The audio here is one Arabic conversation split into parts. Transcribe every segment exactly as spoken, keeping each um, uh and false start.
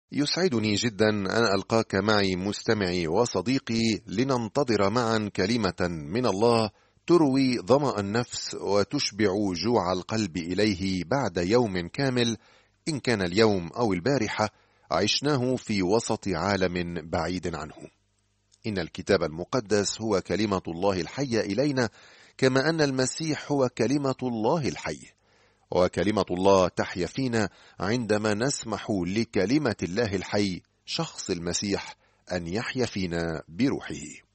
يسعدني جدا أن ألقاك معي مستمعي وصديقي لننتظر معا كلمة من الله تروي ظمأ النفس وتشبع جوع القلب إليه بعد يوم كامل، إن كان اليوم أو البارحة عشناه في وسط عالم بعيد عنه. إن الكتاب المقدس هو كلمة الله الحية إلينا، كما أن المسيح هو كلمة الله الحي، وكلمة الله تحيا فينا عندما نسمح لكلمة الله الحي شخص المسيح أن يحيا فينا بروحه.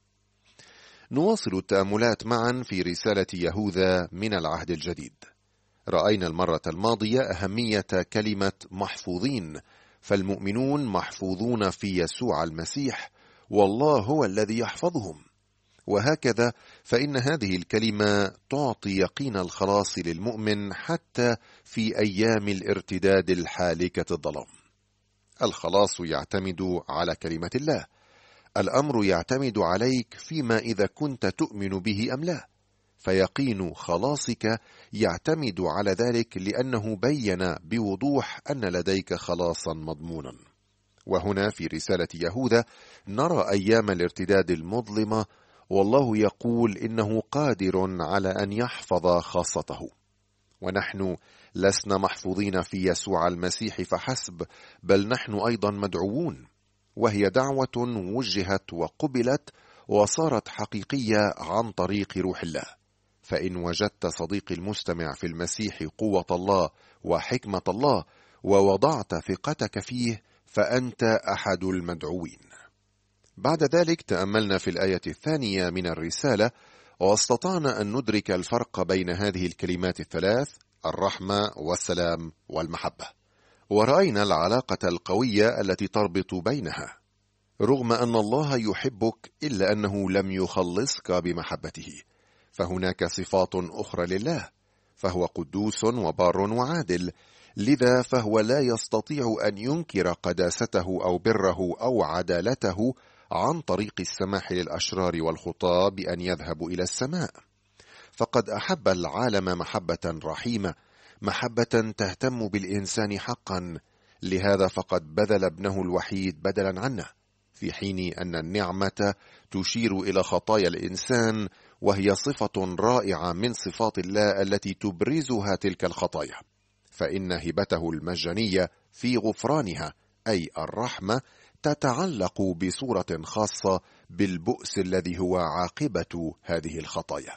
نواصل التأملات معا في رسالة يهوذا من العهد الجديد. رأينا المرة الماضية أهمية كلمة محفوظين، فالمؤمنون محفوظون في يسوع المسيح، والله هو الذي يحفظهم. وهكذا فإن هذه الكلمة تعطي يقين الخلاص للمؤمن حتى في أيام الارتداد الحالكة الظلام. الخلاص يعتمد على كلمة الله، الأمر يعتمد عليك فيما إذا كنت تؤمن به أم لا، فيقين خلاصك يعتمد على ذلك لأنه بين بوضوح أن لديك خلاصا مضمونا. وهنا في رسالة يهوذا نرى أيام الارتداد المظلمة، والله يقول إنه قادر على أن يحفظ خاصته. ونحن لسنا محفوظين في يسوع المسيح فحسب، بل نحن أيضا مدعوون، وهي دعوة وجهت وقبلت وصارت حقيقية عن طريق روح الله. فإن وجدت صديقي المستمع في المسيح قوة الله وحكمة الله ووضعت ثقتك فيه، فأنت أحد المدعوين. بعد ذلك تأملنا في الآية الثانية من الرسالة، واستطعنا أن ندرك الفرق بين هذه الكلمات الثلاث: الرحمة والسلام والمحبة، ورأينا العلاقة القوية التي تربط بينها. رغم أن الله يحبك إلا أنه لم يخلصك بمحبته، فهناك صفات أخرى لله، فهو قدوس وبار وعادل، لذا فهو لا يستطيع أن ينكر قداسته أو بره أو عدالته عن طريق السماح للأشرار والخطاة بأن يذهبوا إلى السماء. فقد أحب العالم محبة رحيمة، محبة تهتم بالإنسان حقا، لهذا فقد بذل ابنه الوحيد بدلا عنه، في حين أن النعمة تشير إلى خطايا الإنسان، وهي صفة رائعة من صفات الله التي تبرزها تلك الخطايا. فإن هبته المجانية في غفرانها أي الرحمة تتعلق بصورة خاصة بالبؤس الذي هو عاقبة هذه الخطايا.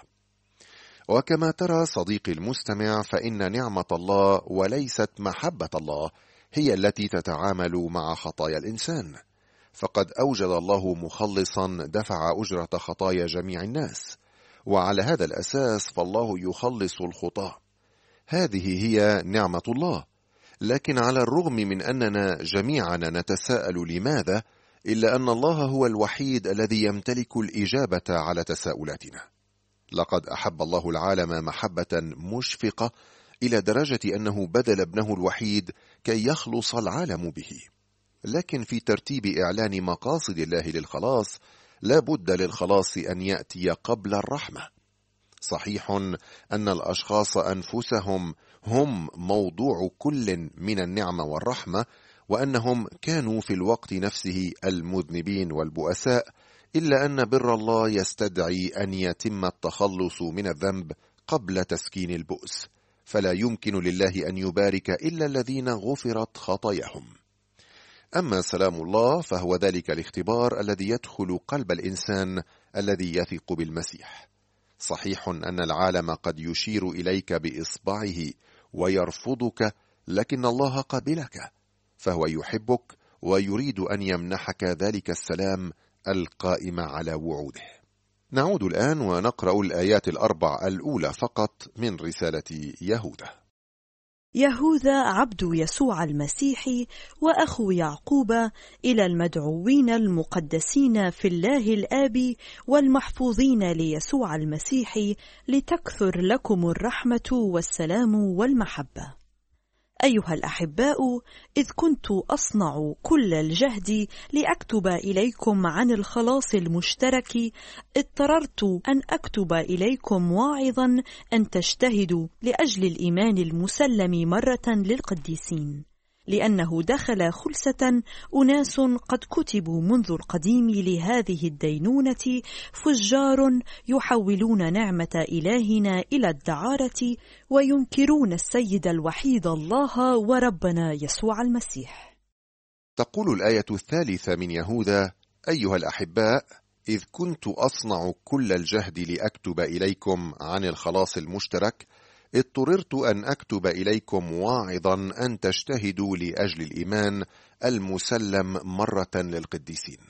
وكما ترى صديقي المستمع، فإن نعمة الله وليست محبة الله هي التي تتعامل مع خطايا الإنسان، فقد أوجد الله مخلصا دفع أجرة خطايا جميع الناس، وعلى هذا الأساس فالله يخلص الخطاة. هذه هي نعمة الله. لكن على الرغم من أننا جميعا نتساءل لماذا، إلا أن الله هو الوحيد الذي يمتلك الإجابة على تساؤلاتنا. لقد أحب الله العالم محبة مشفقة إلى درجة أنه بذل ابنه الوحيد كي يخلص العالم به. لكن في ترتيب إعلان مقاصد الله للخلاص، لا بد للخلاص أن يأتي قبل الرحمة. صحيح أن الأشخاص أنفسهم هم موضوع كل من النعمة والرحمة، وأنهم كانوا في الوقت نفسه المذنبين والبؤساء، إلا أن بر الله يستدعي أن يتم التخلص من الذنب قبل تسكين البؤس، فلا يمكن لله أن يبارك إلا الذين غفرت خطاياهم. أما سلام الله فهو ذلك الاختبار الذي يدخل قلب الإنسان الذي يثق بالمسيح. صحيح أن العالم قد يشير إليك بإصبعه ويرفضك، لكن الله قبلك، فهو يحبك ويريد أن يمنحك ذلك السلام القائم على وعوده. نعود الآن ونقرأ الآيات الأربع الأولى فقط من رسالة يهوذا. يهوذا عبد يسوع المسيح وأخو يعقوب، إلى المدعوين المقدسين في الله الآب والمحفوظين ليسوع المسيح، لتكثر لكم الرحمة والسلام والمحبة. أيها الأحباء، إذ كنت أصنع كل الجهد لأكتب إليكم عن الخلاص المشترك، اضطررت أن أكتب إليكم واعظا أن تجتهدوا لأجل الإيمان المسلم مرة للقديسين، لأنه دخل خلسة أناس قد كتبوا منذ القديم لهذه الدينونة، فجار يحولون نعمة إلهنا إلى الدعارة، وينكرون السيد الوحيد الله وربنا يسوع المسيح. تقول الآية الثالثة من يهوذا: أيها الأحباء، إذ كنت أصنع كل الجهد لأكتب إليكم عن الخلاص المشترك، اضطررت أن أكتب إليكم واعظا أن تجتهدوا لأجل الإيمان المسلم مرة للقديسين.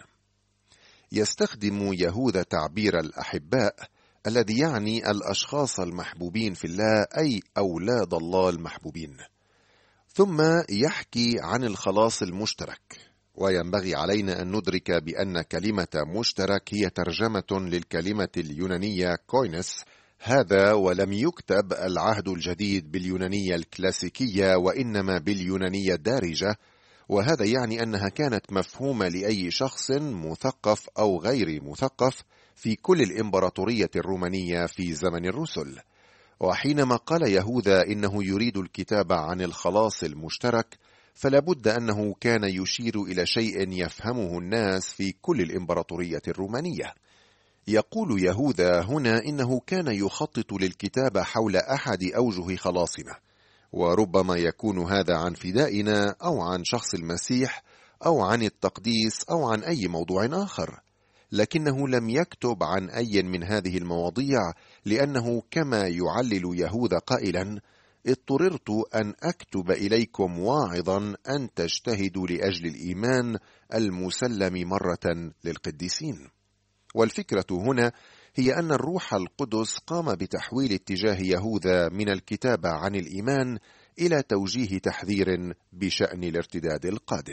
يستخدم يهوذا تعبير الأحباء الذي يعني الأشخاص المحبوبين في الله، أي أولاد الله المحبوبين، ثم يحكي عن الخلاص المشترك. وينبغي علينا أن ندرك بأن كلمة مشترك هي ترجمة للكلمة اليونانية كوينس، هذا ولم يكتب العهد الجديد باليونانية الكلاسيكية وإنما باليونانية الدارجة، وهذا يعني أنها كانت مفهومة لأي شخص مثقف أو غير مثقف في كل الإمبراطورية الرومانية في زمن الرسل. وحينما قال يهوذا إنه يريد الكتابة عن الخلاص المشترك، فلا بد أنه كان يشير إلى شيء يفهمه الناس في كل الإمبراطورية الرومانية. يقول يهوذا هنا إنه كان يخطط للكتابة حول أحد أوجه خلاصنا، وربما يكون هذا عن فدائنا أو عن شخص المسيح أو عن التقديس أو عن أي موضوع آخر، لكنه لم يكتب عن أي من هذه المواضيع، لأنه كما يعلل يهوذا قائلا: اضطررت أن أكتب إليكم واعظا أن تجتهدوا لأجل الإيمان المسلم مرة للقديسين. والفكرة هنا هي أن الروح القدس قام بتحويل اتجاه يهوذا من الكتابة عن الإيمان إلى توجيه تحذير بشأن الارتداد القادم.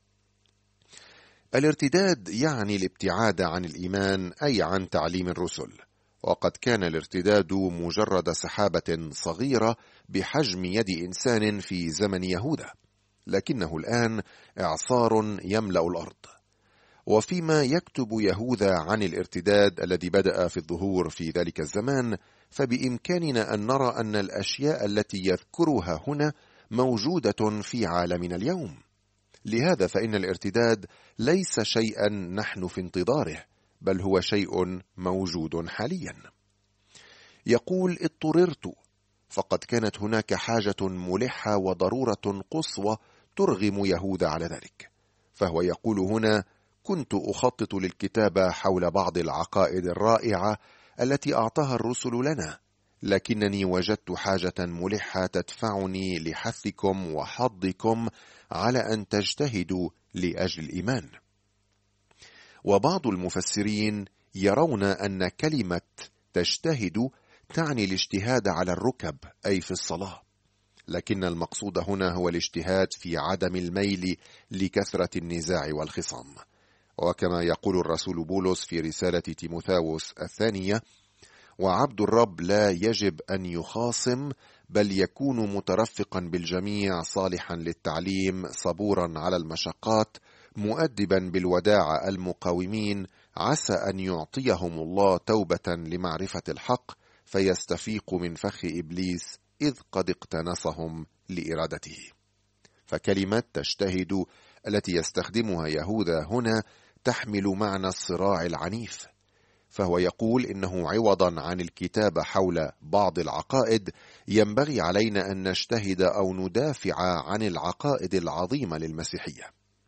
الارتداد يعني الابتعاد عن الإيمان، أي عن تعليم الرسل، وقد كان الارتداد مجرد سحابة صغيرة بحجم يد إنسان في زمن يهوذا، لكنه الآن إعصار يملأ الأرض. وفيما يكتب يهوذا عن الارتداد الذي بدأ في الظهور في ذلك الزمان، فبإمكاننا أن نرى أن الأشياء التي يذكرها هنا موجودة في عالمنا اليوم. لهذا فإن الارتداد ليس شيئا نحن في انتظاره، بل هو شيء موجود حاليا. يقول اضطررت، فقد كانت هناك حاجة ملحة وضرورة قصوى ترغم يهوذا على ذلك. فهو يقول هنا: كنت أخطط للكتابة حول بعض العقائد الرائعة التي أعطاها الرسل لنا، لكنني وجدت حاجة ملحة تدفعني لحثكم وحضكم على أن تجتهدوا لأجل الإيمان. وبعض المفسرين يرون أن كلمة تجتهد تعني الاجتهاد على الركب، أي في الصلاة، لكن المقصود هنا هو الاجتهاد في عدم الميل لكثرة النزاع والخصام. وكما يقول الرسول بولس في رسالة تيموثاوس الثانية: وعبد الرب لا يجب أن يخاصم، بل يكون مترفقا بالجميع، صالحا للتعليم، صبورا على المشقات، مؤدبا بالوداع المقاومين، عسى أن يعطيهم الله توبة لمعرفة الحق، فيستفيق من فخ إبليس إذ قد اقتنصهم لإرادته. فكلمة تجتهد التي يستخدمها يهوذا هنا تحمل معنى الصراع العنيف. فهو يقول إنه عوضا عن الكتابة حول بعض العقائد، ينبغي علينا أن نجتهد أو ندافع عن العقائد العظيمة للمسيحية.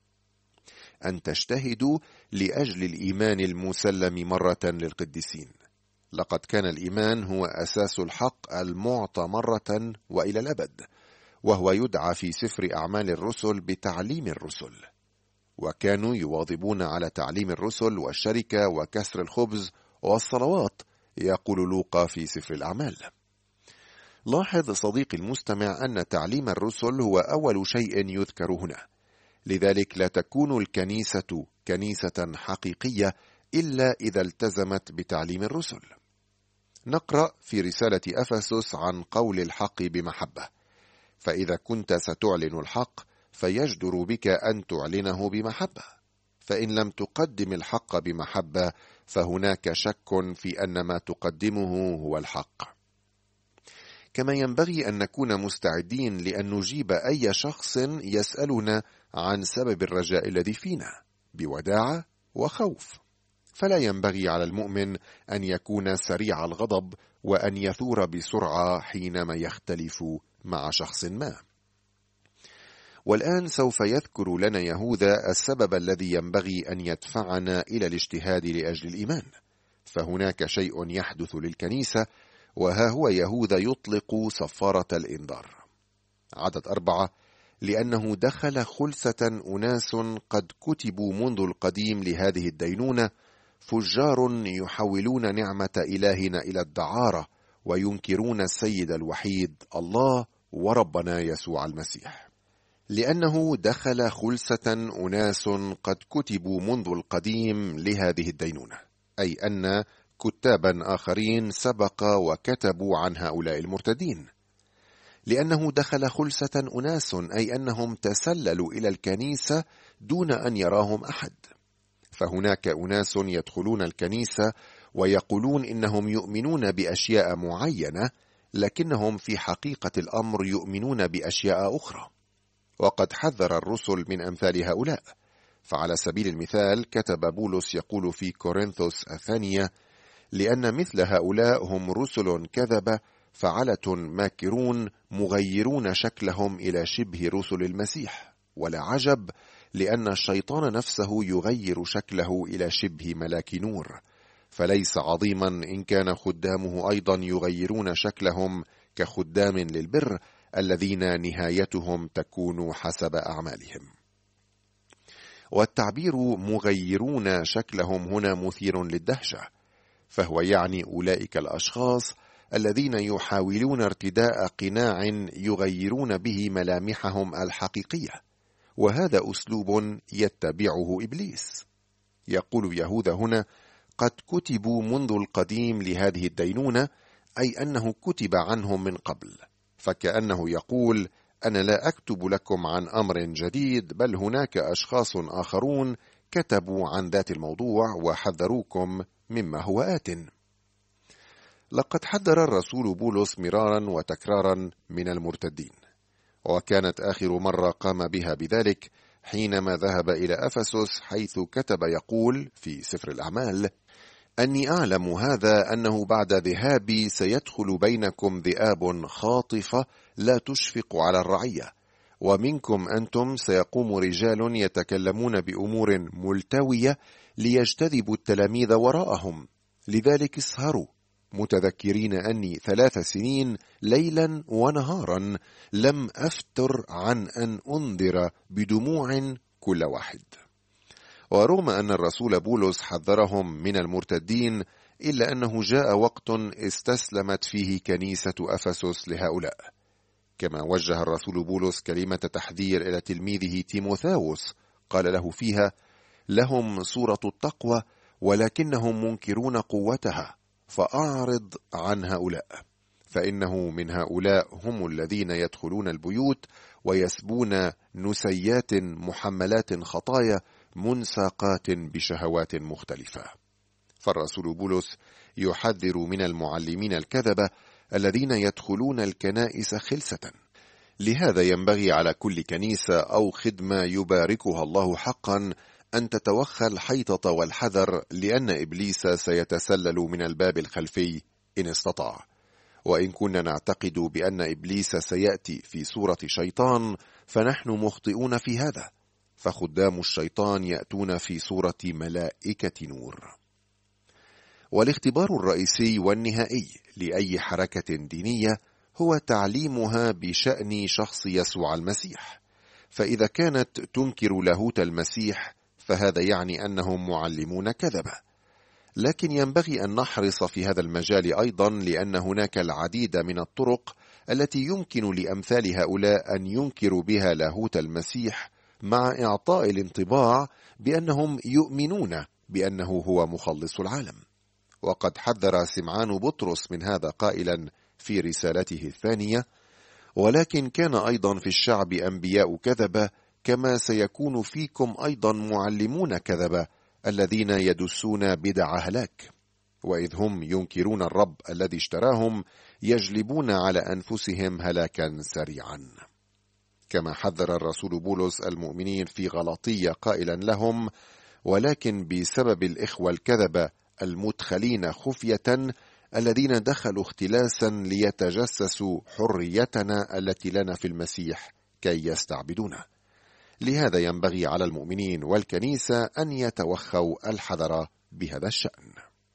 أن تجتهدوا لأجل الإيمان المسلم مرة للقديسين. لقد كان الإيمان هو أساس الحق المعطى مرة وإلى الأبد، وهو يدعى في سفر أعمال الرسل بتعليم الرسل، وكانوا يواظبون على تعليم الرسل والشركة وكسر الخبز والصلوات، يقول لوقا في سفر الأعمال. لاحظ صديقي المستمع أن تعليم الرسل هو أول شيء يذكر هنا، لذلك لا تكون الكنيسة كنيسة حقيقية إلا إذا التزمت بتعليم الرسل. نقرأ في رسالة أفسس عن قول الحق بمحبة: فإذا كنت ستعلن الحق فيجدر بك أن تعلنه بمحبة، فإن لم تقدم الحق بمحبة فهناك شك في أن ما تقدمه هو الحق. كما ينبغي أن نكون مستعدين لأن نجيب أي شخص يسألنا عن سبب الرجاء الذي فينا بوداعة وخوف. فلا ينبغي على المؤمن أن يكون سريع الغضب وأن يثور بسرعة حينما يختلف مع شخص ما. والآن سوف يذكر لنا يهوذا السبب الذي ينبغي أن يدفعنا إلى الاجتهاد لأجل الإيمان. فهناك شيء يحدث للكنيسة، وها هو يهوذا يطلق صفارة الإنذار. عدد أربعة: لأنه دخل خلسة أناس قد كتبوا منذ القديم لهذه الدينونة، فجار يحولون نعمة إلهنا إلى الدعارة، وينكرون السيد الوحيد الله وربنا يسوع المسيح. لأنه دخل خلسة أناس قد كتبوا منذ القديم لهذه الدينونة، أي أن كتابا آخرين سبق وكتبوا عن هؤلاء المرتدين. لأنه دخل خلسة أناس، أي أنهم تسللوا إلى الكنيسة دون أن يراهم أحد. فهناك أناس يدخلون الكنيسة ويقولون إنهم يؤمنون بأشياء معينة، لكنهم في حقيقة الأمر يؤمنون بأشياء أخرى. وقد حذر الرسل من أمثال هؤلاء. فعلى سبيل المثال كتب بولس يقول في كورنثوس الثانية: لأن مثل هؤلاء هم رسل كذبة فعلة ماكرون مغيرون شكلهم إلى شبه رسل المسيح، ولا عجب، لأن الشيطان نفسه يغير شكله إلى شبه ملاك نور. فليس عظيما إن كان خدامه أيضا يغيرون شكلهم كخدام للبر الذين نهايتهم تكون حسب أعمالهم. والتعبير مغيرون شكلهم هنا مثير للدهشة، فهو يعني أولئك الأشخاص الذين يحاولون ارتداء قناع يغيرون به ملامحهم الحقيقية، وهذا أسلوب يتبعه إبليس. يقول يهوذا هنا: قد كتبوا منذ القديم لهذه الدينونة، أي أنه كتب عنهم من قبل. فكأنه يقول: أنا لا أكتب لكم عن أمر جديد، بل هناك أشخاص آخرون كتبوا عن ذات الموضوع وحذروكم مما هو آت. لقد حذر الرسول بولس مرارا وتكرارا من المرتدين، وكانت آخر مرة قام بها بذلك حينما ذهب إلى أفسس، حيث كتب يقول في سفر الأعمال: أني أعلم هذا، أنه بعد ذهابي سيدخل بينكم ذئاب خاطفة لا تشفق على الرعية، ومنكم أنتم سيقوم رجال يتكلمون بأمور ملتوية ليجتذبوا التلاميذ وراءهم. لذلك اسهروا، متذكرين أني ثلاث سنين ليلا ونهارا لم أفتر عن أن أنذر بدموع كل واحد. ورغم أن الرسول بولس حذرهم من المرتدين، إلا أنه جاء وقت استسلمت فيه كنيسة أفسس لهؤلاء. كما وجه الرسول بولس كلمة تحذير إلى تلميذه تيموثاوس، قال له فيها: لهم صورة التقوى ولكنهم منكرون قوتها، فأعرض عن هؤلاء، فإنه من هؤلاء هم الذين يدخلون البيوت ويسبون نسيات محملات خطايا منساقات بشهوات مختلفة. فالرسول بولس يحذر من المعلمين الكذبة الذين يدخلون الكنائس خلسة. لهذا ينبغي على كل كنيسة أو خدمة يباركها الله حقا أن تتوخى الحيطة والحذر، لأن إبليس سيتسلل من الباب الخلفي إن استطاع. وإن كنا نعتقد بأن إبليس سيأتي في صورة شيطان، فنحن مخطئون في هذا، فخدام الشيطان يأتون في صورة ملائكة نور. والاختبار الرئيسي والنهائي لأي حركة دينية هو تعليمها بشأن شخص يسوع المسيح. فإذا كانت تنكر لاهوت المسيح، فهذا يعني أنهم معلمون كذبة. لكن ينبغي أن نحرص في هذا المجال أيضا، لأن هناك العديد من الطرق التي يمكن لأمثال هؤلاء أن ينكروا بها لاهوت المسيح، مع إعطاء الانطباع بأنهم يؤمنون بأنه هو مخلص العالم. وقد حذر سمعان بطرس من هذا قائلا في رسالته الثانية: ولكن كان أيضا في الشعب أنبياء كذبة، كما سيكون فيكم أيضا معلمون كذبة الذين يدسون بدع هلاك. وإذ هم ينكرون الرب الذي اشتراهم يجلبون على أنفسهم هلاكا سريعا. كما حذر الرسول بولس المؤمنين في غلاطية قائلا لهم: ولكن بسبب الإخوة الكذبة المدخلين خفية الذين دخلوا اختلاسا ليتجسسوا حريتنا التي لنا في المسيح كي يستعبدونا. لهذا ينبغي على المؤمنين والكنيسة أن يتوخوا الحذر بهذا الشأن.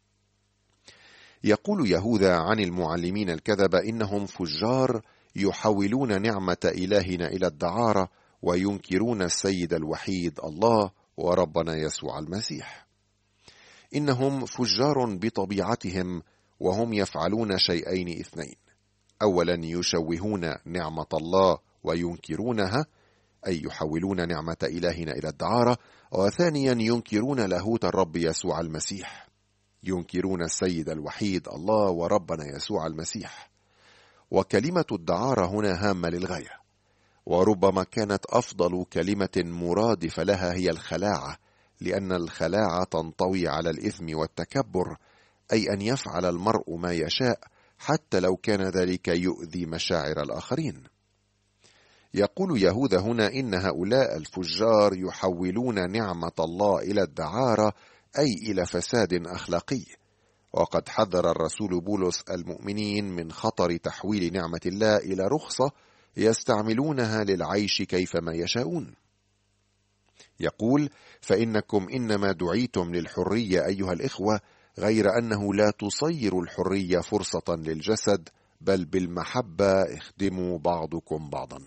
يقول يهوذا عن المعلمين الكذبة إنهم فجار يحولون نعمة إلهنا إلى الدعارة وينكرون السيد الوحيد الله وربنا يسوع المسيح. إنهم فجار بطبيعتهم، وهم يفعلون شيئين اثنين: أولا يشوهون نعمة الله وينكرونها، أي يحولون نعمة إلهنا إلى الدعارة، وثانيا ينكرون لاهوت الرب يسوع المسيح، ينكرون السيد الوحيد الله وربنا يسوع المسيح. وكلمة الدعارة هنا هامة للغاية، وربما كانت أفضل كلمة مرادفة لها هي الخلاعة، لأن الخلاعة تنطوي على الإثم والتكبر، أي أن يفعل المرء ما يشاء حتى لو كان ذلك يؤذي مشاعر الآخرين. يقول يهوذا هنا إن هؤلاء الفجار يحولون نعمة الله إلى الدعارة، أي إلى فساد أخلاقي. وقد حذر الرسول بولس المؤمنين من خطر تحويل نعمة الله إلى رخصة يستعملونها للعيش كيفما يشاءون. يقول: فإنكم إنما دعيتم للحرية أيها الإخوة، غير أنه لا تصير الحرية فرصة للجسد، بل بالمحبة اخدموا بعضكم بعضا.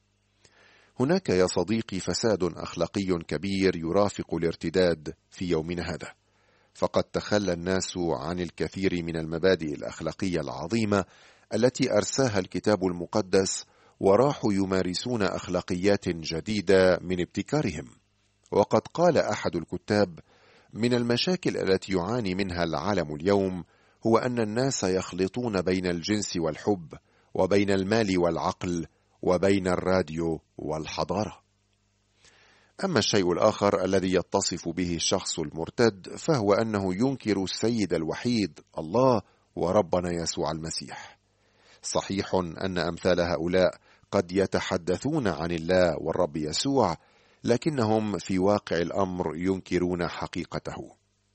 هناك يا صديقي فساد أخلاقي كبير يرافق الارتداد في يومنا هذا، فقد تخلى الناس عن الكثير من المبادئ الأخلاقية العظيمة التي أرساها الكتاب المقدس، وراحوا يمارسون أخلاقيات جديدة من ابتكارهم. وقد قال أحد الكتاب: من المشاكل التي يعاني منها العالم اليوم هو أن الناس يخلطون بين الجنس والحب، وبين المال والعقل، وبين الراديو والحضارة. أما الشيء الآخر الذي يتصف به الشخص المرتد فهو أنه ينكر السيد الوحيد الله وربنا يسوع المسيح. صحيح أن أمثال هؤلاء قد يتحدثون عن الله والرب يسوع، لكنهم في واقع الأمر ينكرون حقيقته.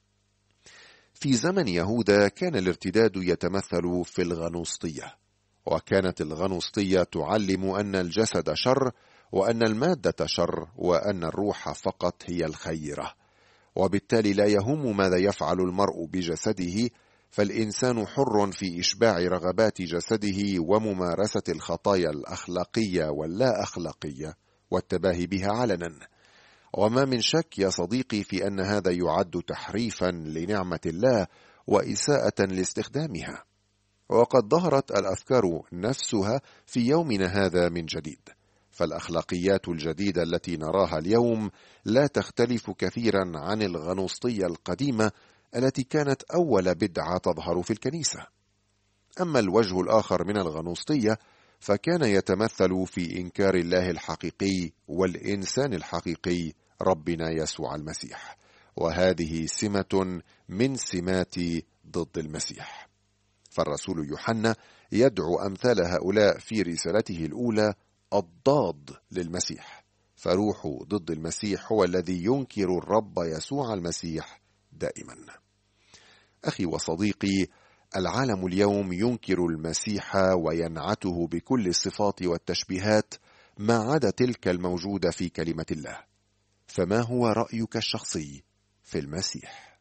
في زمن يهوذا كان الارتداد يتمثل في الغنوصية، وكانت الغنوصية تعلم أن الجسد شر، وأن المادة شر، وأن الروح فقط هي الخيرة، وبالتالي لا يهم ماذا يفعل المرء بجسده، فالإنسان حر في إشباع رغبات جسده وممارسة الخطايا الأخلاقية واللا أخلاقية والتباهي بها علنا. وما من شك يا صديقي في أن هذا يعد تحريفا لنعمة الله وإساءة لاستخدامها. وقد ظهرت الأفكار نفسها في يومنا هذا من جديد، فالأخلاقيات الجديدة التي نراها اليوم لا تختلف كثيرا عن الغنوصية القديمة التي كانت أول بدعة تظهر في الكنيسة. أما الوجه الآخر من الغنوصية فكان يتمثل في إنكار الله الحقيقي والإنسان الحقيقي ربنا يسوع المسيح، وهذه سمة من سمات ضد المسيح. فالرسول يوحنا يدعو أمثال هؤلاء في رسالته الأولى الضاد للمسيح، فروح ضد المسيح هو الذي ينكر الرب يسوع المسيح دائما. أخي وصديقي، العالم اليوم ينكر المسيح وينعته بكل الصفات والتشبيهات ما عدا تلك الموجودة في كلمة الله. فما هو رأيك الشخصي في المسيح؟